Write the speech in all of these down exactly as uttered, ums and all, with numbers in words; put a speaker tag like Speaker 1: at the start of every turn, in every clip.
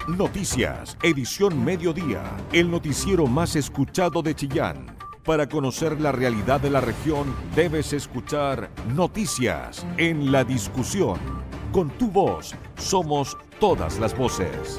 Speaker 1: Noticias, edición mediodía, el noticiero más escuchado de Chillán. Para conocer la realidad de la región, debes escuchar Noticias en la discusión. Con tu voz, somos todas las voces.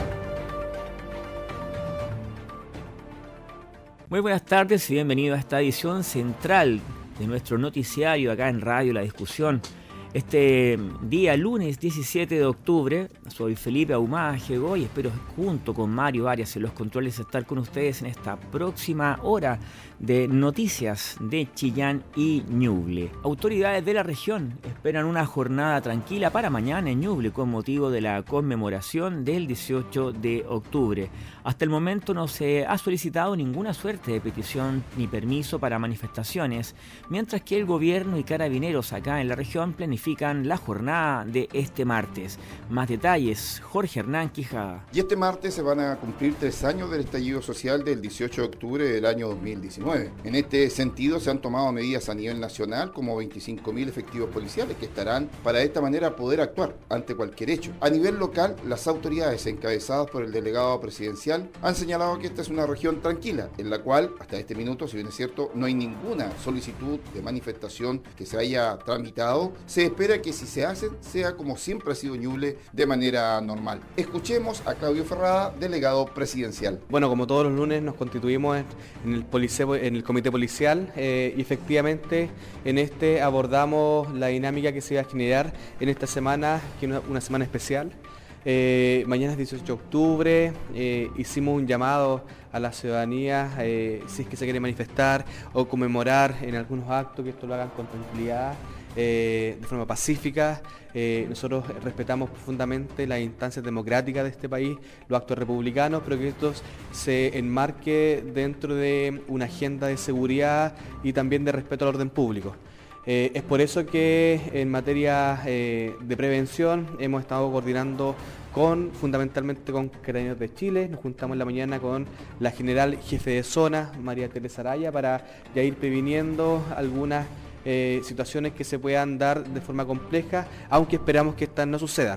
Speaker 2: Muy buenas tardes y bienvenido a esta edición central de nuestro noticiario acá en Radio La Discusión. Este día lunes diecisiete de octubre, soy Felipe Ahumada Jegó y espero junto con Mario Arias en los controles estar con ustedes en esta próxima hora de noticias de Chillán y Ñuble. Autoridades de la región esperan una jornada tranquila para mañana en Ñuble con motivo de la conmemoración del dieciocho de octubre. Hasta el momento no se ha solicitado ninguna suerte de petición ni permiso para manifestaciones, mientras que el gobierno y carabineros acá en la región planifican la jornada de este martes. Más detalles, Jorge Hernán Quijada.
Speaker 3: Y este martes se van a cumplir tres años del estallido social del dieciocho de octubre del año dos mil diecinueve. En este sentido se han tomado medidas a nivel nacional como veinticinco mil efectivos policiales que estarán para de esta manera poder actuar ante cualquier hecho. A nivel local, las autoridades encabezadas por el delegado presidencial han señalado que esta es una región tranquila, en la cual hasta este minuto, si bien es cierto, no hay ninguna solicitud de manifestación que se haya tramitado. Se espera que si se hacen, sea como siempre ha sido Ñuble, de manera normal. Escuchemos a Claudio Ferrada, delegado presidencial.
Speaker 4: Bueno, como todos los lunes nos constituimos en el, policeo, en el comité policial eh, y efectivamente en este abordamos la dinámica que se va a generar en esta semana, que es una, una semana especial. Eh, mañana es dieciocho de octubre, eh, hicimos un llamado a la ciudadanía, eh, si es que se quiere manifestar o conmemorar en algunos actos, que esto lo hagan con tranquilidad. Eh, de forma pacífica. Eh, nosotros respetamos profundamente las instancias democráticas de este país, los actos republicanos, pero que esto se enmarque dentro de una agenda de seguridad y también de respeto al orden público. Eh, es por eso que en materia eh, de prevención hemos estado coordinando con, fundamentalmente con Carabineros de Chile. Nos juntamos en la mañana con la general jefe de zona, María Teresa Araya, para ya ir previniendo algunas Eh, situaciones que se puedan dar de forma compleja, aunque esperamos que estas no sucedan.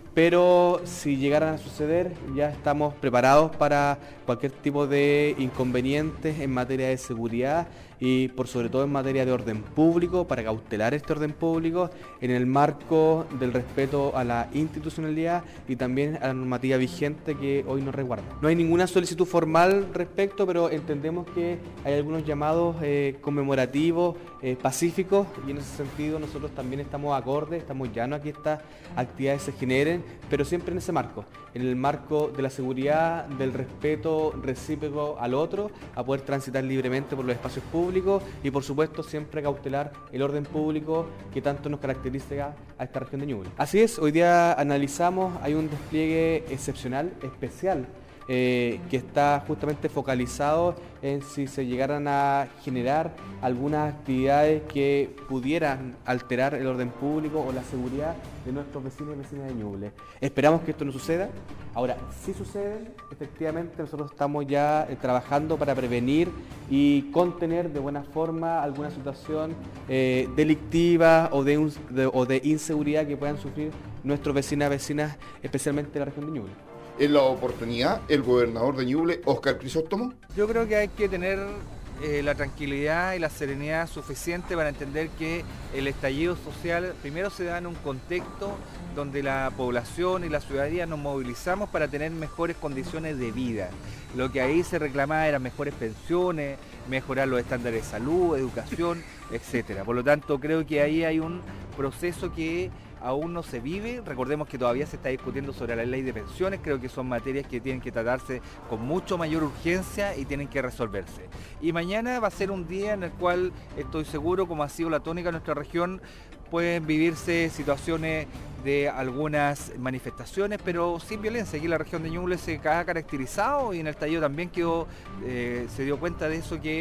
Speaker 4: Pero si llegaran a suceder, ya estamos preparados para cualquier tipo de inconvenientes en materia de seguridad y por sobre todo en materia de orden público, para cautelar este orden público en el marco del respeto a la institucionalidad y también a la normativa vigente que hoy nos resguarda. No hay ninguna solicitud formal respecto, pero entendemos que hay algunos llamados eh, conmemorativos, eh, pacíficos, y en ese sentido nosotros también estamos acordes, estamos llanos a que estas actividades se generen, pero siempre en ese marco, en el marco de la seguridad, del respeto recíproco al otro, a poder transitar libremente por los espacios públicos y por supuesto siempre cautelar el orden público que tanto nos caracteriza a esta región de Ñuble. Así es, hoy día analizamos, hay un despliegue excepcional, especial, Eh, que está justamente focalizado en si se llegaran a generar algunas actividades que pudieran alterar el orden público o la seguridad de nuestros vecinos y vecinas de Ñuble. Esperamos que esto no suceda. Ahora, si sucede, efectivamente nosotros estamos ya eh, trabajando para prevenir y contener de buena forma alguna situación eh, delictiva o de, un, de, o de inseguridad que puedan sufrir nuestros vecinos y vecinas, especialmente de la región de Ñuble.
Speaker 3: En la oportunidad, el gobernador de Ñuble, Óscar Crisóstomo.
Speaker 5: Yo creo que hay que tener eh, la tranquilidad y la serenidad suficiente para entender que el estallido social primero se da en un contexto donde la población y la ciudadanía nos movilizamos para tener mejores condiciones de vida. Lo que ahí se reclamaba eran mejores pensiones, mejorar los estándares de salud, educación, etcétera. Por lo tanto, creo que ahí hay un proceso que aún no se vive. Recordemos que todavía se está discutiendo sobre la ley de pensiones. Creo que son materias que tienen que tratarse con mucho mayor urgencia y tienen que resolverse. Y mañana va a ser un día en el cual estoy seguro, como ha sido la tónica de nuestra región, pueden vivirse situaciones de algunas manifestaciones, pero sin violencia. Aquí la región de Ñuble se ha caracterizado y en el estallido también quedó, eh, se dio cuenta de eso, que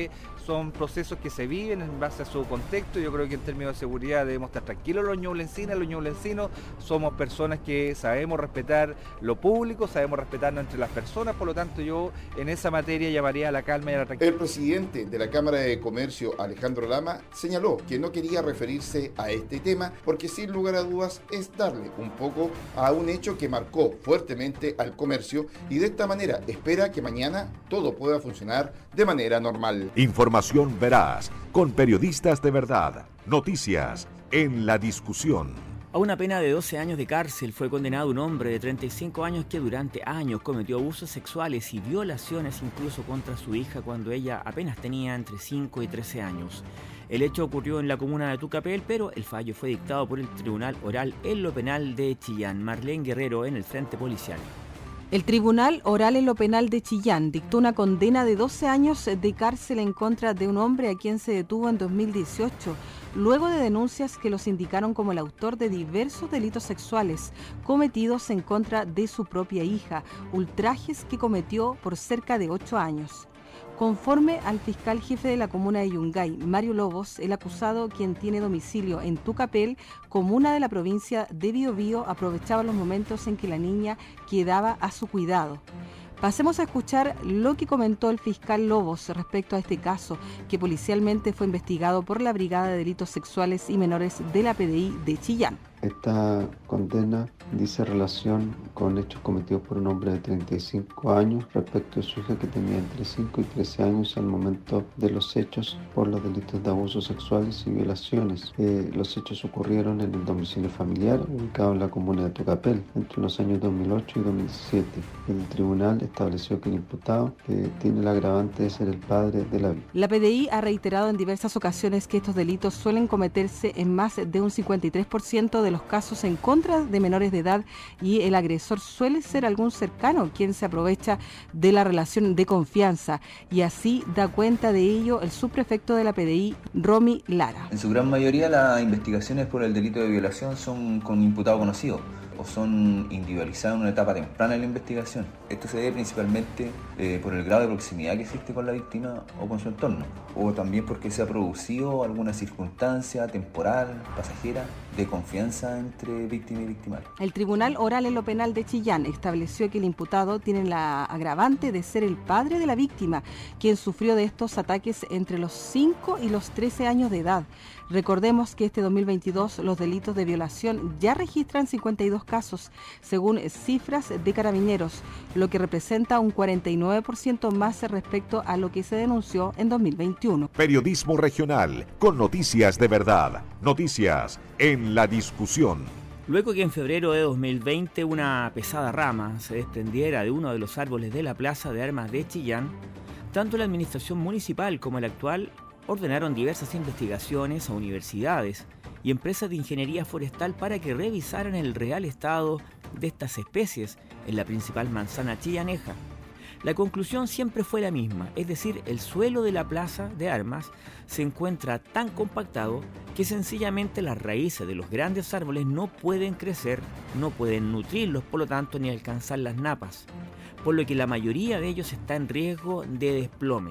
Speaker 5: son procesos que se viven en base a su contexto. Yo creo que en términos de seguridad debemos estar tranquilos los ñublencinas, los ñublencinos somos personas que sabemos respetar lo público, sabemos respetarnos entre las personas, por lo tanto yo en esa materia llamaría a la calma y a la tranquilidad.
Speaker 3: El presidente de la Cámara de Comercio, Alejandro Lama, señaló que no quería referirse a este tema porque sin lugar a dudas es darle un poco a un hecho que marcó fuertemente al comercio y de esta manera espera que mañana todo pueda funcionar de manera normal.
Speaker 1: Información veraz, con periodistas de verdad. Noticias en la discusión.
Speaker 2: A una pena de doce años de cárcel fue condenado un hombre de treinta y cinco años que durante años cometió abusos sexuales y violaciones incluso contra su hija cuando ella apenas tenía entre cinco y trece años. El hecho ocurrió en la comuna de Tucapel, pero el fallo fue dictado por el Tribunal Oral en lo Penal de Chillán. Marlene Guerrero en el Frente Policial.
Speaker 6: El Tribunal Oral en lo Penal de Chillán dictó una condena de doce años de cárcel en contra de un hombre a quien se detuvo en dos mil dieciocho, luego de denuncias que los indicaron como el autor de diversos delitos sexuales cometidos en contra de su propia hija, ultrajes que cometió por cerca de ocho años. Conforme al fiscal jefe de la comuna de Yungay, Mario Lobos, el acusado, quien tiene domicilio en Tucapel, comuna de la provincia de Biobío, aprovechaba los momentos en que la niña quedaba a su cuidado. Pasemos a escuchar lo que comentó el fiscal Lobos respecto a este caso, que policialmente fue investigado por la Brigada de Delitos Sexuales y Menores de la P D I de Chillán.
Speaker 7: Esta condena dice relación con hechos cometidos por un hombre de treinta y cinco años respecto a su hija que tenía entre cinco y trece años al momento de los hechos por los delitos de abusos sexuales y violaciones. Eh, los hechos ocurrieron en el domicilio familiar ubicado en la comuna de Tucapel entre los años dos mil ocho y dos mil siete. El tribunal estableció que el imputado eh, tiene el agravante de ser el padre de la víctima.
Speaker 6: La P D I ha reiterado en diversas ocasiones que estos delitos suelen cometerse en más de un cincuenta y tres por ciento de los casos en contra de menores de edad y el agresor suele ser algún cercano quien se aprovecha de la relación de confianza y así da cuenta de ello el subprefecto de la P D I, Romy Lara.
Speaker 8: En su gran mayoría las investigaciones por el delito de violación son con imputado conocido o son individualizadas en una etapa temprana de la investigación. Esto se debe principalmente eh, por el grado de proximidad que existe con la víctima o con su entorno, o también porque se ha producido alguna circunstancia temporal, pasajera, de confianza entre víctima y victimario.
Speaker 6: El Tribunal Oral en lo Penal de Chillán estableció que el imputado tiene la agravante de ser el padre de la víctima, quien sufrió de estos ataques entre los cinco y los trece años de edad. Recordemos que este dos mil veintidós los delitos de violación ya registran cincuenta y dos casos, según cifras de Carabineros, lo que representa un cuarenta y nueve por ciento más respecto a lo que se denunció en dos mil veintiuno.
Speaker 1: Periodismo regional, con noticias de verdad. Noticias en la discusión.
Speaker 2: Luego que en febrero de dos mil veinte una pesada rama se desprendiera de uno de los árboles de la Plaza de Armas de Chillán, tanto la administración municipal como la actual ordenaron diversas investigaciones a universidades y empresas de ingeniería forestal para que revisaran el real estado de estas especies en la principal manzana chillaneja. La conclusión siempre fue la misma, es decir, el suelo de la Plaza de Armas se encuentra tan compactado que sencillamente las raíces de los grandes árboles no pueden crecer, no pueden nutrirlos, por lo tanto, ni alcanzar las napas, por lo que la mayoría de ellos está en riesgo de desplome.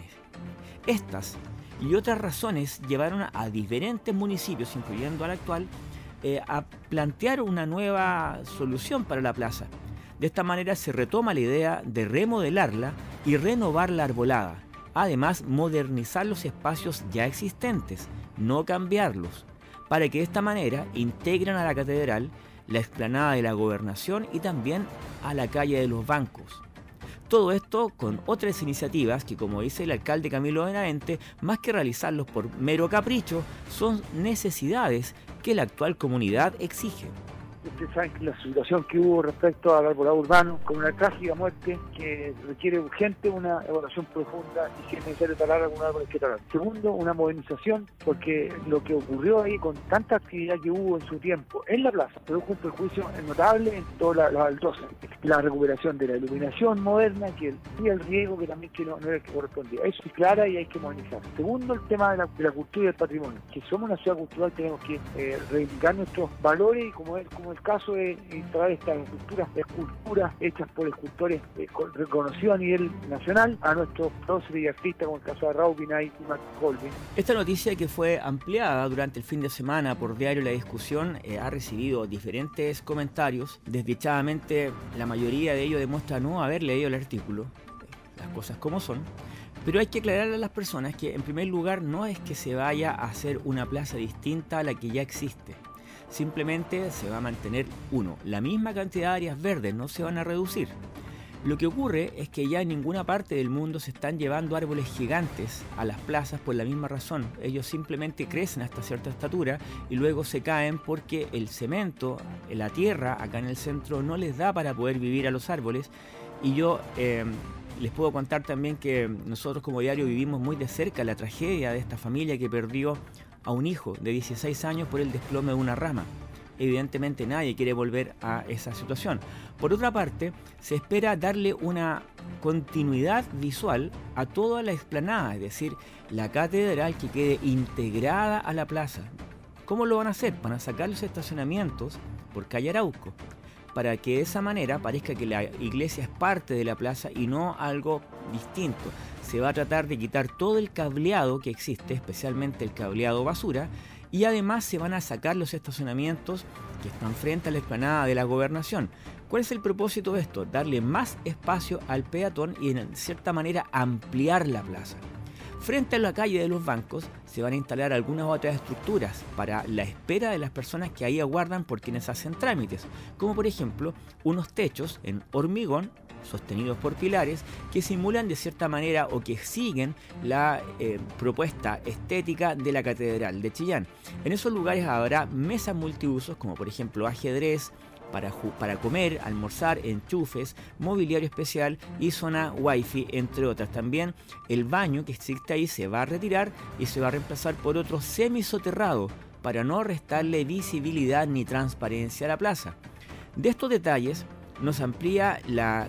Speaker 2: Estas y otras razones llevaron a diferentes municipios, incluyendo al actual, eh, a plantear una nueva solución para la plaza. De esta manera se retoma la idea de remodelarla y renovar la arbolada. Además, modernizar los espacios ya existentes, no cambiarlos, para que de esta manera integren a la catedral, la explanada de la Gobernación y también a la calle de los Bancos. Todo esto con otras iniciativas que, como dice el alcalde Camilo Benavente, más que realizarlos por mero capricho, son necesidades que la actual comunidad exige.
Speaker 9: Ustedes saben que la situación que hubo respecto al arbolado urbano, con una trágica muerte que requiere urgente una evaluación profunda y si es necesario talar algún árbol hay que talar. Segundo, una modernización, porque lo que ocurrió ahí con tanta actividad que hubo en su tiempo en la plaza, produjo un perjuicio notable en toda la baldosa. La recuperación de la iluminación moderna que el, y el riego que también que no, no era el que correspondía. Eso es clara y hay que modernizar. Segundo, el tema de la, de la cultura y del patrimonio. Que somos una ciudad cultural, tenemos que eh, reivindicar nuestros valores y como es como el caso de instalar estas estructuras, esculturas hechas por escultores eh, reconocidos a nivel nacional, a nuestros próceres y artistas, como el caso de Raúl Binay y Max Colvin.
Speaker 2: Esta noticia, que fue ampliada durante el fin de semana por Diario La Discusión, eh, ha recibido diferentes comentarios. Desdichadamente, la mayoría de ellos demuestra no haber leído el artículo, las cosas como son. Pero hay que aclararle a las personas que, en primer lugar, no es que se vaya a hacer una plaza distinta a la que ya existe. Simplemente se va a mantener, uno, la misma cantidad de áreas verdes, no se van a reducir. Lo que ocurre es que ya en ninguna parte del mundo se están llevando árboles gigantes a las plazas por la misma razón. Ellos simplemente crecen hasta cierta estatura y luego se caen porque el cemento, la tierra acá en el centro no les da para poder vivir a los árboles. Y yo eh, les puedo contar también que nosotros como diario vivimos muy de cerca la tragedia de esta familia que perdió a un hijo de dieciséis años por el desplome de una rama. Evidentemente nadie quiere volver a esa situación. Por otra parte, se espera darle una continuidad visual a toda la explanada, es decir, la catedral que quede integrada a la plaza. ¿Cómo lo van a hacer? Van a sacar los estacionamientos por calle Arauco, para que de esa manera parezca que la iglesia es parte de la plaza y no algo distinto. Se va a tratar de quitar todo el cableado que existe, especialmente el cableado basura, y además se van a sacar los estacionamientos que están frente a la explanada de la Gobernación. ¿Cuál es el propósito de esto? Darle más espacio al peatón y en cierta manera ampliar la plaza. Frente a la calle de los bancos se van a instalar algunas otras estructuras para la espera de las personas que ahí aguardan por quienes hacen trámites, como por ejemplo unos techos en hormigón sostenidos por pilares que simulan de cierta manera o que siguen la eh, propuesta estética de la Catedral de Chillán. En esos lugares habrá mesas multiusos como por ejemplo ajedrez, Para, para comer, almorzar, enchufes, mobiliario especial y zona wifi, entre otras. También el baño que existe ahí se va a retirar y se va a reemplazar por otro semisoterrado para no restarle visibilidad ni transparencia a la plaza. De estos detalles nos amplía la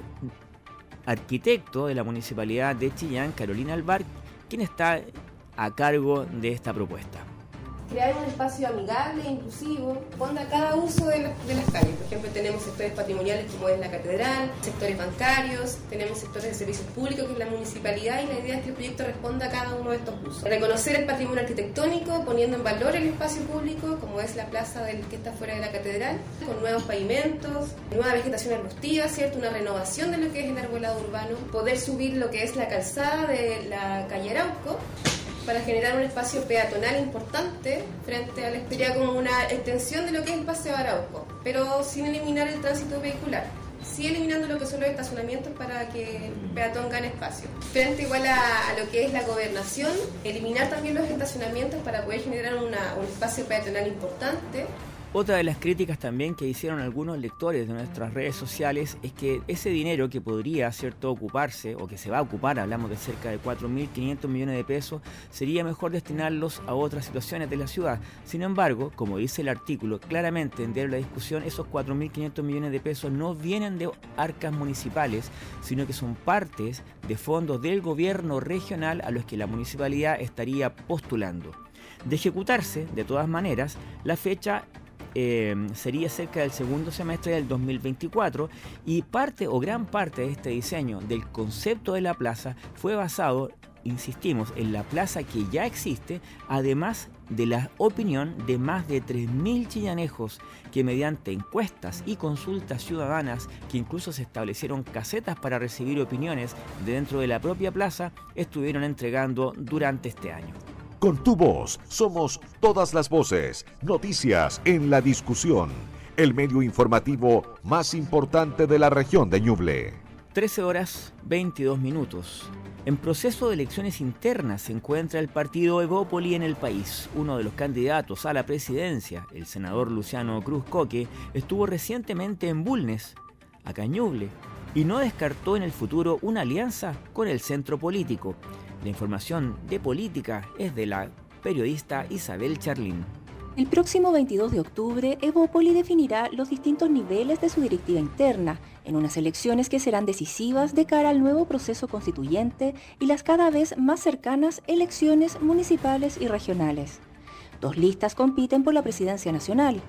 Speaker 2: arquitecto de la Municipalidad de Chillán, Carolina Alvar, quien está a cargo de esta propuesta.
Speaker 10: Crear un espacio amigable e inclusivo, responda a cada uso de, la, de las calles. Por ejemplo, tenemos sectores patrimoniales como es la catedral, sectores bancarios, tenemos sectores de servicios públicos que es la municipalidad, y la idea es que el proyecto responda a cada uno de estos usos. Reconocer el patrimonio arquitectónico, poniendo en valor el espacio público, como es la plaza del, que está fuera de la catedral, con nuevos pavimentos, nueva vegetación arbustiva, ¿cierto? Una renovación de lo que es el arbolado urbano, poder subir lo que es la calzada de la calle Arauco, para generar un espacio peatonal importante frente a la sería como una extensión de lo que es el Paseo Arauco, pero sin eliminar el tránsito vehicular, sí eliminando lo que son los estacionamientos para que el peatón gane espacio. Frente igual a, a lo que es la Gobernación, eliminar también los estacionamientos para poder generar una, un espacio peatonal importante.
Speaker 2: Otra de las críticas también que hicieron algunos lectores de nuestras redes sociales es que ese dinero que podría, cierto, ocuparse o que se va a ocupar, hablamos de cerca de cuatro mil quinientos millones de pesos, sería mejor destinarlos a otras situaciones de la ciudad. Sin embargo, como dice el artículo claramente en Diario La Discusión, esos cuatro mil quinientos millones de pesos no vienen de arcas municipales, sino que son partes de fondos del gobierno regional a los que la municipalidad estaría postulando. De ejecutarse, de todas maneras, la fecha Eh, sería cerca del segundo semestre del dos mil veinticuatro, y parte o gran parte de este diseño del concepto de la plaza fue basado, insistimos, en la plaza que ya existe, además de la opinión de más de tres mil chillanejos que mediante encuestas y consultas ciudadanas, que incluso se establecieron casetas para recibir opiniones de dentro de la propia plaza, estuvieron entregando durante este año.
Speaker 1: Con tu voz somos todas las voces. Noticias en La Discusión, el medio informativo más importante de la región de Ñuble.
Speaker 2: trece horas veintidós minutos. En proceso de elecciones internas se encuentra el partido Evópoli en el país. Uno de los candidatos a la presidencia, el senador Luciano Cruz Coque, estuvo recientemente en Bulnes, acá en Ñuble, y no descartó en el futuro una alianza con el centro político. La información de política es de la periodista Isabel Charlín.
Speaker 11: El próximo veintidós de octubre, Evópoli definirá los distintos niveles de su directiva interna, en unas elecciones que serán decisivas de cara al nuevo proceso constituyente y las cada vez más cercanas elecciones municipales y regionales. Dos listas compiten por la presidencia nacional.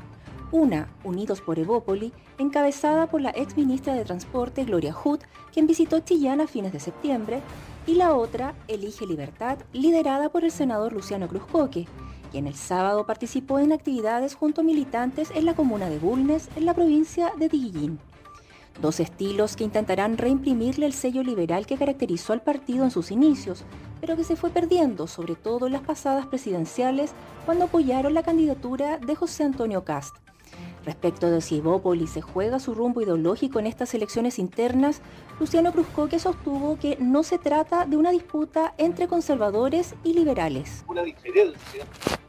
Speaker 11: Una, Unidos por Evópoli, encabezada por la exministra de Transporte Gloria Hood, quien visitó Chillán a fines de septiembre, y la otra, Elige Libertad, liderada por el senador Luciano Cruzcoque, quien el sábado participó en actividades junto a militantes en la comuna de Bulnes, en la provincia de Tiguillín. Dos estilos que intentarán reimprimirle el sello liberal que caracterizó al partido en sus inicios, pero que se fue perdiendo, sobre todo en las pasadas presidenciales, cuando apoyaron la candidatura de José Antonio Kast. Respecto de si Evópoli se juega su rumbo ideológico en estas elecciones internas, Luciano Cruzcoque sostuvo que no se trata de una disputa entre conservadores y liberales.
Speaker 12: Una diferencia,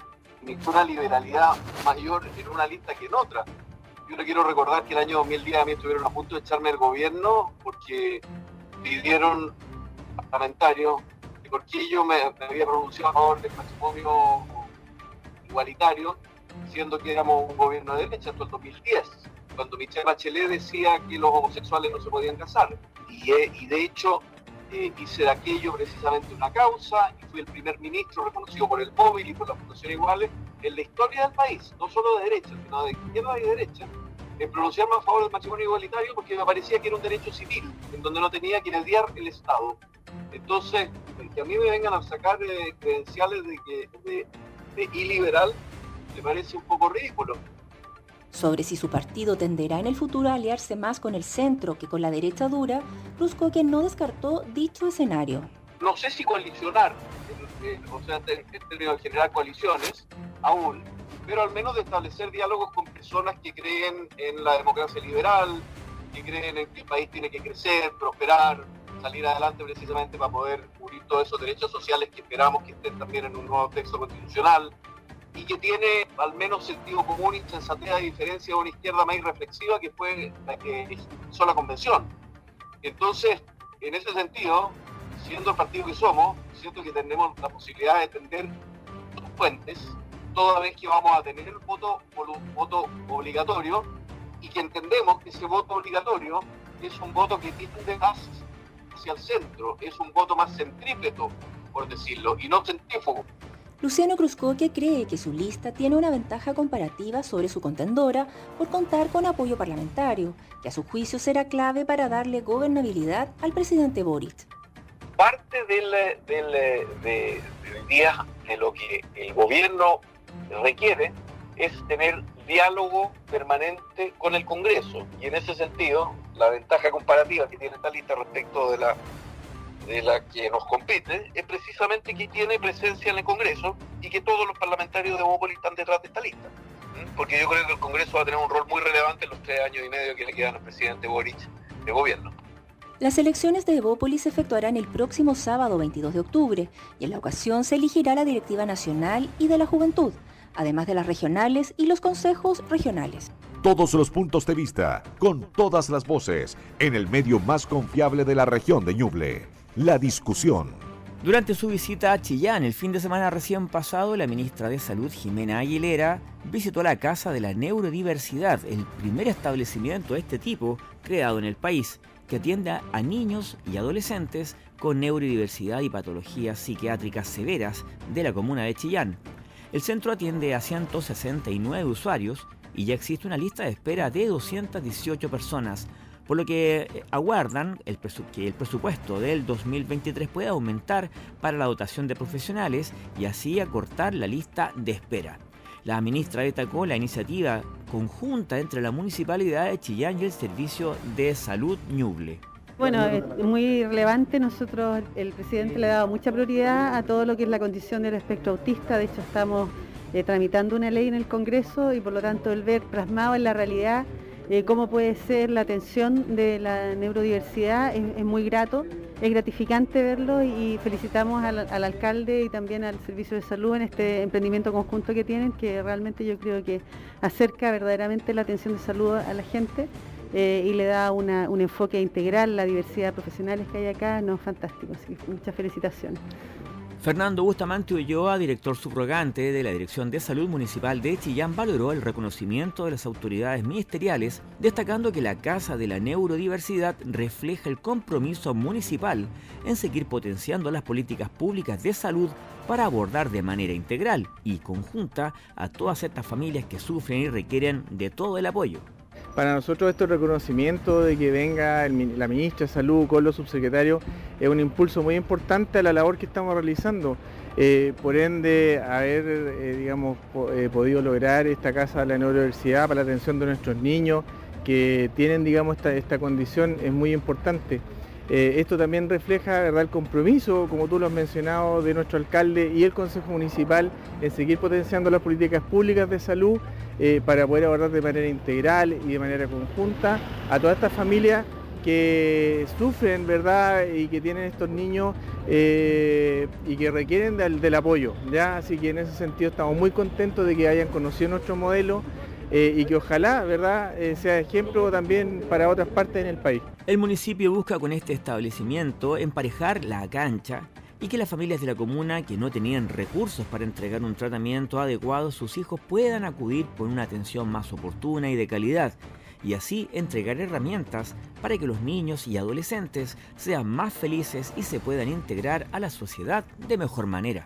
Speaker 12: una liberalidad mayor en una lista que en otra. Yo le quiero recordar que el año dos mil diez a mí estuvieron a punto de echarme del gobierno porque pidieron parlamentarios que Corquillo me, me había pronunciado a favor del matrimonio igualitario, siendo que éramos un gobierno de derecha hasta el dos mil diez, cuando Michelle Bachelet decía que los homosexuales no se podían casar. Y, y de hecho eh, hice de aquello precisamente una causa y fui el primer ministro reconocido por el móvil y por la Fundación Iguales en la historia del país, no solo de derecha, sino de izquierda y de derecha, en pronunciarme a favor del matrimonio igualitario porque me parecía que era un derecho civil, en donde no tenía que mediar el Estado. Entonces, que a mí me vengan a sacar eh, credenciales de, que, de, de iliberal, me parece un poco ridículo.
Speaker 11: Sobre si su partido tenderá en el futuro a aliarse más con el centro que con la derecha dura, Cruzcoque no descartó dicho escenario.
Speaker 12: No sé si coalicionar, eh, eh, o sea, en términos de generar coaliciones, aún, pero al menos de establecer diálogos con personas que creen en la democracia liberal, que creen en que el país tiene que crecer, prosperar, salir adelante precisamente para poder cubrir todos esos derechos sociales que esperamos que estén también en un nuevo texto constitucional, y que tiene al menos sentido común y sensatez, a diferencia de una izquierda más irreflexiva que fue la que hizo la convención. Entonces, en ese sentido, siendo el partido que somos, siento que tenemos la posibilidad de tender dos puentes, toda vez que vamos a tener el voto, un voto obligatorio, y que entendemos que ese voto obligatorio es un voto que tiende más hacia el centro, es un voto más centrípeto, por decirlo, y no centrífugo.
Speaker 11: Luciano Cruzcoque cree que su lista tiene una ventaja comparativa sobre su contendora por contar con apoyo parlamentario, que a su juicio será clave para darle gobernabilidad al presidente Boric.
Speaker 12: Parte del, del, de, del día de lo que el gobierno requiere es tener diálogo permanente con el Congreso, y en ese sentido la ventaja comparativa que tiene esta lista respecto de la de la que nos compete es precisamente que tiene presencia en el Congreso y que todos los parlamentarios de Evópoli están detrás de esta lista. Porque yo creo que el Congreso va a tener un rol muy relevante en los tres años y medio que le quedan al presidente Boric de gobierno.
Speaker 11: Las elecciones de Evópoli se efectuarán el próximo sábado veintidós de octubre y en la ocasión se elegirá la directiva nacional y de la juventud, además de las regionales y los consejos regionales.
Speaker 1: Todos los puntos de vista, con todas las voces, en el medio más confiable de la región de Ñuble. La discusión.
Speaker 2: Durante su visita a Chillán el fin de semana recién pasado, la ministra de Salud, Jimena Aguilera, visitó la Casa de la Neurodiversidad, el primer establecimiento de este tipo creado en el país, que atiende a niños y adolescentes con neurodiversidad y patologías psiquiátricas severas de la comuna de Chillán. El centro atiende a ciento sesenta y nueve usuarios y ya existe una lista de espera de doscientas dieciocho personas, por lo que aguardan el presu- que el presupuesto del dos mil veintitrés pueda aumentar para la dotación de profesionales y así acortar la lista de espera. La ministra destacó la iniciativa conjunta entre la Municipalidad de Chillán y el Servicio de Salud Ñuble.
Speaker 13: Bueno, es muy relevante. Nosotros, el presidente le ha dado mucha prioridad a todo lo que es la condición del espectro autista. De hecho, estamos eh, tramitando una ley en el Congreso y por lo tanto el ver plasmado en la realidad Eh, cómo puede ser la atención de la neurodiversidad es, es muy grato, es gratificante verlo y felicitamos al, al alcalde y también al Servicio de Salud en este emprendimiento conjunto que tienen, que realmente yo creo que acerca verdaderamente la atención de salud a la gente eh, y le da una, un enfoque integral, la diversidad de profesionales que hay acá, no, fantástico, así que muchas felicitaciones.
Speaker 2: Fernando Bustamante Ulloa, director subrogante de la Dirección de Salud Municipal de Chillán, valoró el reconocimiento de las autoridades ministeriales, destacando que la Casa de la Neurodiversidad refleja el compromiso municipal en seguir potenciando las políticas públicas de salud para abordar de manera integral y conjunta a todas estas familias que sufren y requieren de todo el apoyo.
Speaker 14: Para nosotros este reconocimiento de que venga el, la ministra de Salud con los subsecretarios es un impulso muy importante a la labor que estamos realizando. Eh, por ende, haber eh, digamos, po, eh, podido lograr esta Casa de la Neurodiversidad para la atención de nuestros niños que tienen digamos, esta, esta condición es muy importante. Eh, esto también refleja, ¿verdad?, el compromiso, como tú lo has mencionado, de nuestro alcalde y el Consejo Municipal en seguir potenciando las políticas públicas de salud eh, para poder abordar de manera integral y de manera conjunta a todas estas familias que sufren, ¿verdad?, y que tienen estos niños eh, y que requieren del, del apoyo, ¿ya? Así que en ese sentido estamos muy contentos de que hayan conocido nuestro modelo. Eh, y que ojalá, ¿verdad?, eh, sea ejemplo también para otras partes en el país.
Speaker 2: El municipio busca con este establecimiento emparejar la cancha y que las familias de la comuna que no tenían recursos para entregar un tratamiento adecuado a sus hijos puedan acudir por una atención más oportuna y de calidad, y así entregar herramientas para que los niños y adolescentes sean más felices y se puedan integrar a la sociedad de mejor manera.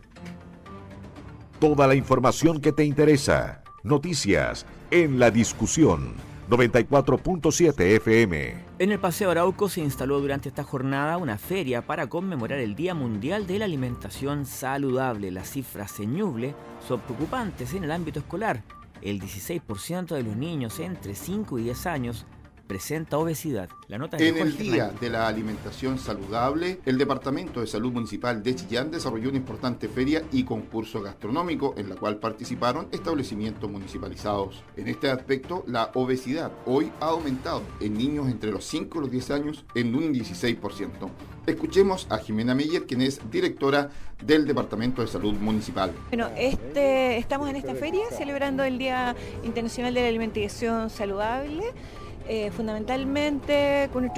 Speaker 1: Toda la información que te interesa. Noticias en la discusión. noventa y cuatro punto siete F M.
Speaker 2: En el Paseo Arauco se instaló durante esta jornada una feria para conmemorar el Día Mundial de la Alimentación Saludable. Las cifras señubles son preocupantes en el ámbito escolar. El dieciséis por ciento de los niños entre cinco y diez años presenta obesidad. La nota
Speaker 3: en el Día de la Alimentación Saludable, el Departamento de Salud Municipal de Chillán desarrolló una importante feria y concurso gastronómico en la cual participaron establecimientos municipalizados. En este aspecto, la obesidad hoy ha aumentado en niños entre los cinco y los diez años en un dieciséis por ciento. Escuchemos a Jimena Meyer, quien es directora del Departamento de Salud Municipal.
Speaker 15: Bueno, este, estamos en esta feria celebrando el Día Internacional de la Alimentación Saludable. Eh, fundamentalmente con nuestro